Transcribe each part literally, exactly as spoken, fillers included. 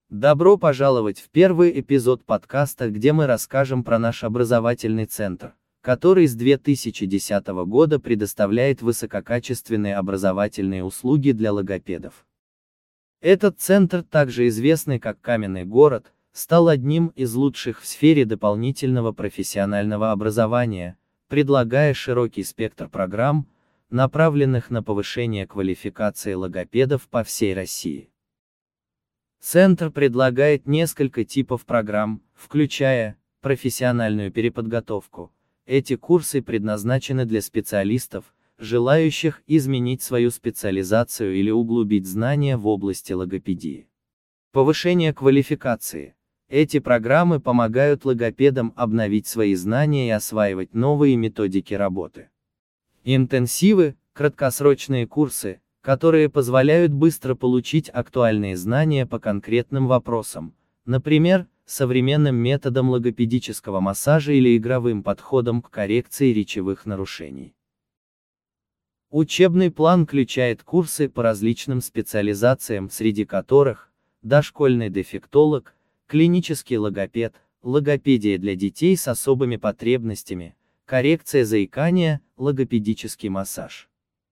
Добро пожаловать в первый эпизод подкаста, где мы расскажем про наш образовательный центр, который с две тысячи десятого года предоставляет высококачественные образовательные услуги для логопедов. Этот центр, также известный как Каменный город, стал одним из лучших в сфере дополнительного профессионального образования, предлагая широкий спектр программ, направленных на повышение квалификации логопедов по всей России. Центр предлагает несколько типов программ, включая профессиональную переподготовку. Эти курсы предназначены для специалистов, желающих изменить свою специализацию или углубить знания в области логопедии. Повышение квалификации. Эти программы помогают логопедам обновить свои знания и осваивать новые методики работы. Интенсивы, краткосрочные курсы, которые позволяют быстро получить актуальные знания по конкретным вопросам, например, современным методам логопедического массажа или игровым подходам к коррекции речевых нарушений. Учебный план включает курсы по различным специализациям, среди которых дошкольный дефектолог, клинический логопед, логопедия для детей с особыми потребностями, коррекция заикания, логопедический массаж.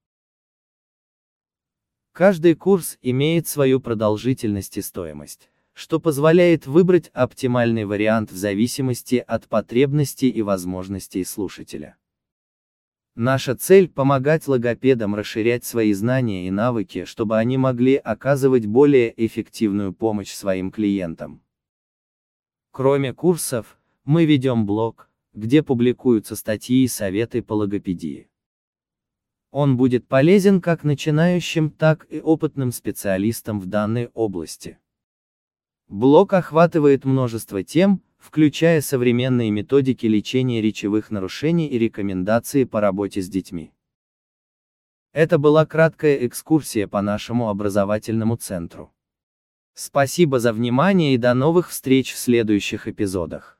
Каждый курс имеет свою продолжительность и стоимость, что позволяет выбрать оптимальный вариант в зависимости от потребностей и возможностей слушателя. Наша цель – помогать логопедам расширять свои знания и навыки, чтобы они могли оказывать более эффективную помощь своим клиентам. Кроме курсов, мы ведем блог, где публикуются статьи и советы по логопедии. Он будет полезен как начинающим, так и опытным специалистам в данной области. Блог охватывает множество тем, включая современные методики лечения речевых нарушений и рекомендации по работе с детьми. Это была краткая экскурсия по нашему образовательному центру. Спасибо за внимание и до новых встреч в следующих эпизодах.